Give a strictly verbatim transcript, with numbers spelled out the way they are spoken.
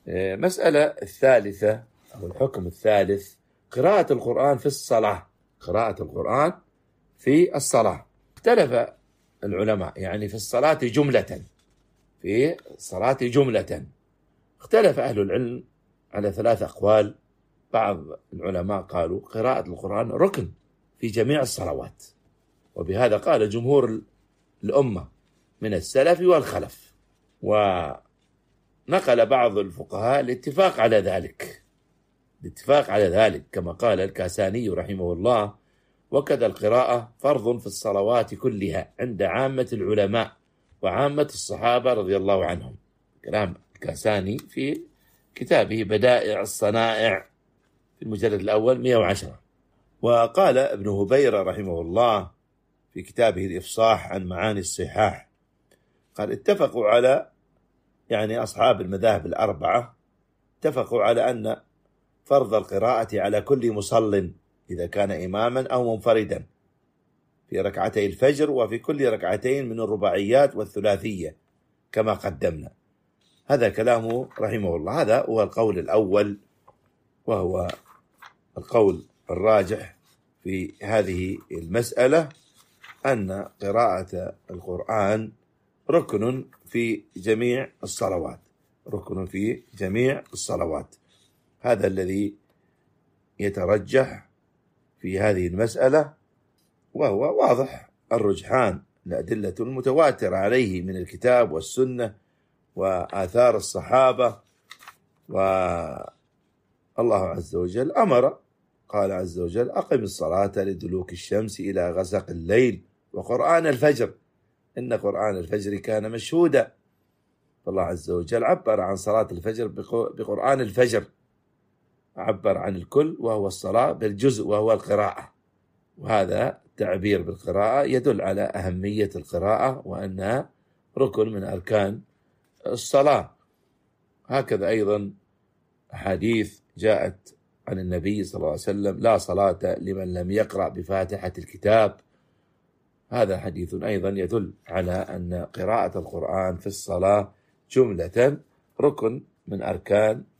مسألة الثالثة أو الحكم الثالث: قراءة القرآن في الصلاة. قراءة القرآن في الصلاة. اختلف العلماء يعني في الصلاة جملة، في الصلاة جملة اختلف أهل العلم على ثلاث أقوال. بعض العلماء قالوا قراءة القرآن ركن في جميع الصلوات، وبهذا قال جمهور الأمة من السلف والخلف، ونقل بعض الفقهاء الاتفاق على ذلك الاتفاق على ذلك كما قال الكاساني رحمه الله: وكذا القراءة فرض في الصلوات كلها عند عامة العلماء وعامة الصحابة رضي الله عنهم. كلام الكاساني في كتابه بدائع الصنائع في المجلد الأول مئة وعشرة. وقال ابن هبيرة رحمه الله في كتابه الإفصاح عن معاني الصحاح، قال: اتفقوا على يعني أصحاب المذاهب الأربعة اتفقوا على أن فرض القراءة على كل مصل إذا كان إماما أو منفردا في ركعتي الفجر وفي كل ركعتين من الرباعيات والثلاثية كما قدمنا. هذا كلامه رحمه الله. هذا هو القول الأول، وهو القول الراجح في هذه المسألة، أن قراءة القرآن ركن في جميع الصلوات ركن في جميع الصلوات. هذا الذي يترجح في هذه المسألة، وهو واضح الرجحان، الأدلة المتواترة عليه من الكتاب والسنة وآثار الصحابة. والله عز وجل أمر، قال عز وجل: أقم الصلاة لدلوك الشمس إلى غسق الليل وقرآن الفجر إن قرآن الفجر كان مشهودا. فالله عز وجل عبر عن صلاة الفجر بقرآن الفجر، عبر عن الكل وهو الصلاة بالجزء وهو القراءة، وهذا التعبير بالقراءة يدل على أهمية القراءة وأنها ركن من أركان الصلاة. هكذا أيضا حديث جاءت عن النبي صلى الله عليه وسلم: لا صلاة لمن لم يقرأ بفاتحة الكتاب. هذا حديث أيضا يدل على أن قراءة القرآن في الصلاة جملة ركن من أركان